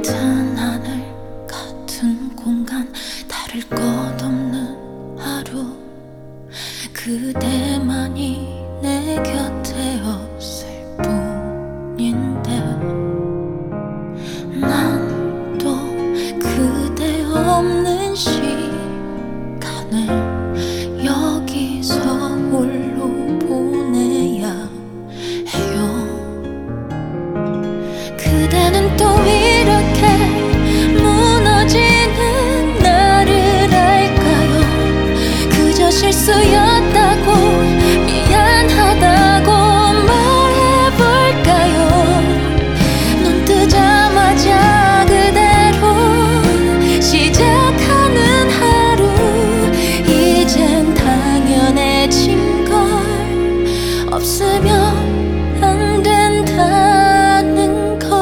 같은 하늘 같은 공간 다를 것 없는 하루 그대만이 내 곁에 없을 뿐인데 난 또 그대 없는 시간을 여기서 홀로 보내야 해요. 그대는 또 이렇게 무너지는 나를 알까요? 그저 실수였다고 미안하다고 말해볼까요? 눈 뜨자마자 그대로 시작하는 하루 이젠 당연해진 걸 없으면 안 된다는 걸.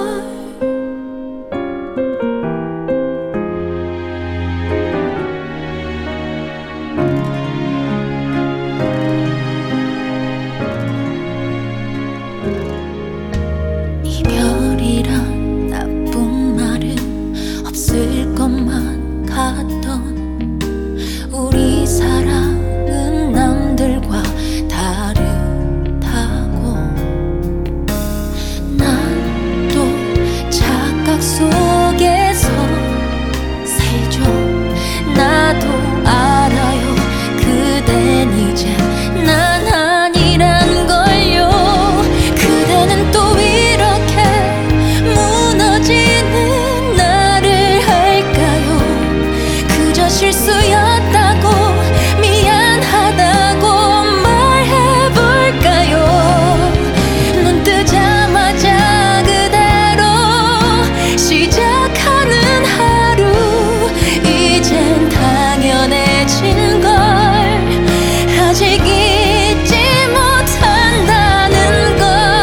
이별이란 나쁜 말은 없을 것만 같던 우리 사랑은 남들과 다르다고 난 또 착각 속에서 살죠. 나도 알아요. 그댄 이제 난 아니란 걸요. 그대는 또 이렇게 무너지는 나를 할까요? 그저 실수였다고 미안하다고 말해볼까요? 눈 뜨자마자 그대로 시작하는 하루 이젠 당연해진 걸 아직 잊지 못한다는 걸.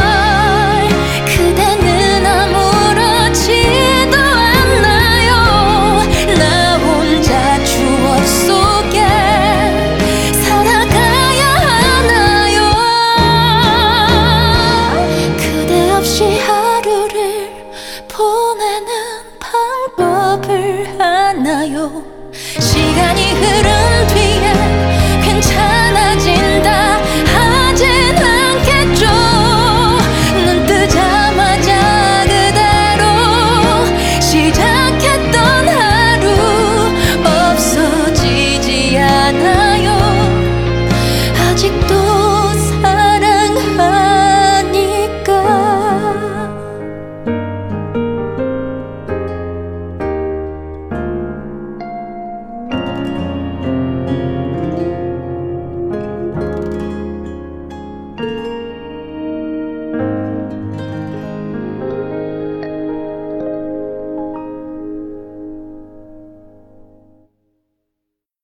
그대는 아무렇지도 않나요? 나 혼자 추억 속에 살아가야 하나요? 그대 없이 하루를 보내는 방법을 아나요? 시간이 흐르